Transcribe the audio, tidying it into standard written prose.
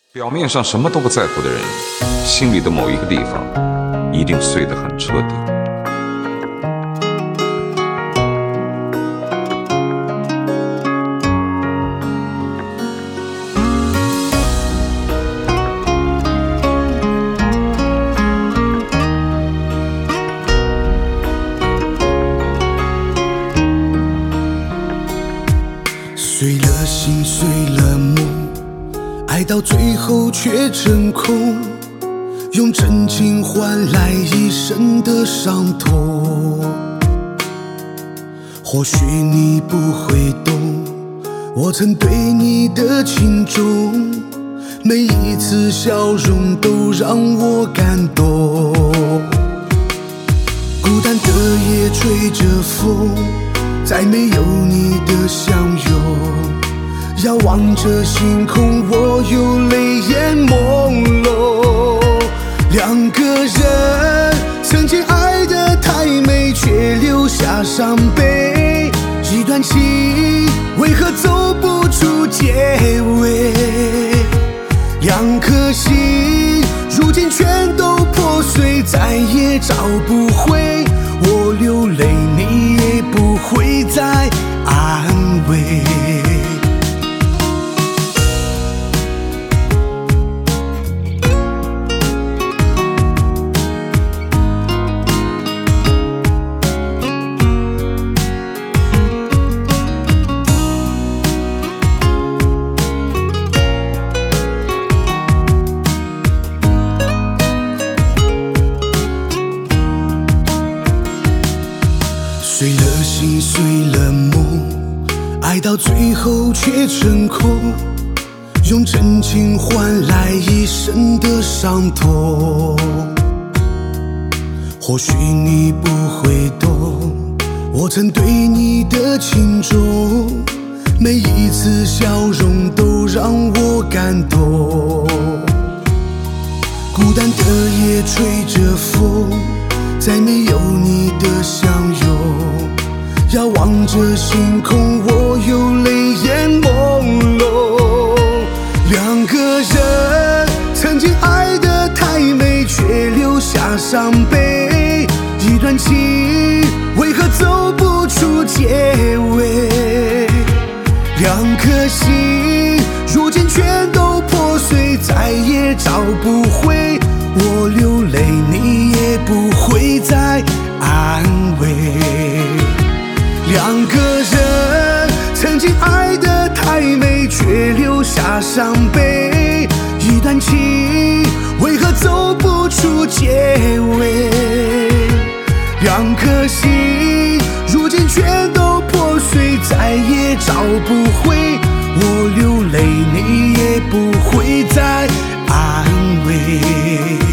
表面上什么都不在乎的人，心里的某一个地方一定碎得很彻底。 碎了心，碎了梦，爱到最后却成空，用真情换来一生的伤痛。或许你不会懂，我曾对你的情重，每一次笑容都让我感动。孤单的夜吹着风，再没有你的相拥，遥望着星空，我有泪眼朦胧。两个人曾经爱得太美，却留下伤悲。一段情为何走不出结尾？两颗心如今全都破碎，再也找不回。我流泪，你也不会再安慰。碎了心，碎了梦，爱到最后却成空，用真情换来一生的伤痛。或许你不会懂，我曾对你的情重，每一次笑容都让我感动。孤单的夜吹着风，再没有你的相拥，遥望着星空，我有泪眼朦胧。两个人曾经爱得太美，却留下伤悲。一段情为何走不出结尾？两颗心如今全都破碎，再也找不回。我流泪，你也不会再安慰。两个人曾经爱得太美，却留下伤悲。一段情为何走不出结尾？两颗心如今全都破碎，再也找不回。我流泪，你也不会再安慰。